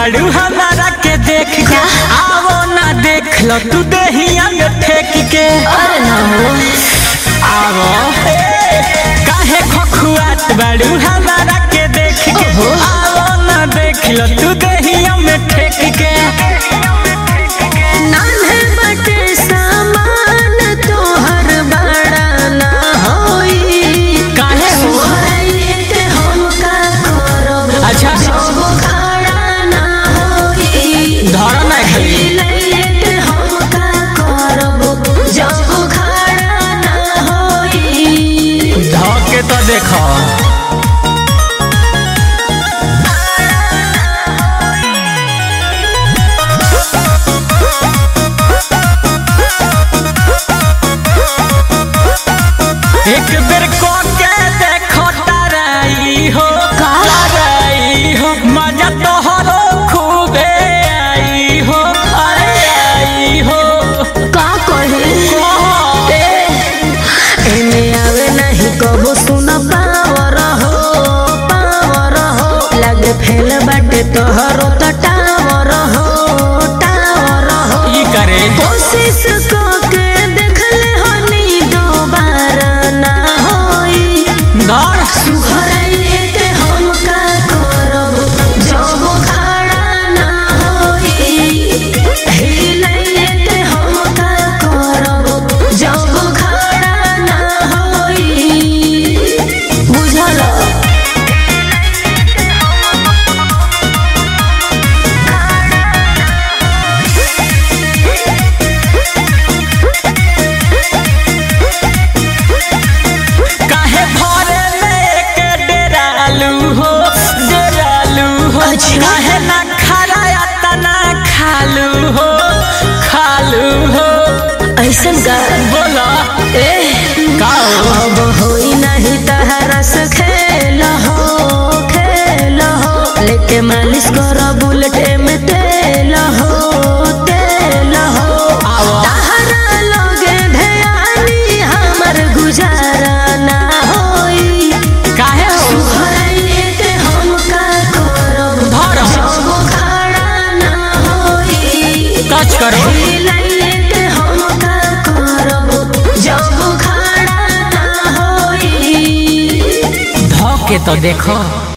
बड़ू हमारा के देख के आवो ना देख लो तू दहिया में फेंक के। अरे ना हो आवो काहे खखुआत बड़ू हमारा के देख के आवो ना देख लो तू दहिया में फेंक के। नान्हे बटे सामान तोहर बड़ा ना होई काहे हो के हम का करब अच्छा जब खड़ा ना होई धर ना खाली के हम का करब जब खड़ा ना होई धर के तो देखो एक बेर को के देखो ताराई हो ताराई हो मजा तोहरो खूबे आई हो आई हो का कहे एने आवे नहीं कबो सुन पावर हो लगे फेल बाटे तोहरो तो टावर हो ई करे कोशिश करके देख ले हनी दोबारा ना होई धर सुहराइए के हम का करब जब खड़ा ना होई हिलाइए के हम का करब जब खड़ा ना होई बुझल काहे भरे लेके डेरालू हो अच्छा। काहे ना खराया तना खालू हो ऐसन का बोला का हो अब होई नहीं तहरा से खेल हो लेके मालिश कर बुलेट में तेल हो आवो तहरा लगे ध्यानी हमर गुजारा ना होई काहे हो सुहराइए के हम का करब धर जब खड़ा ना होई टच करो हिलाइए के हम का करब जब खड़ा ना होई धो के तो देखो।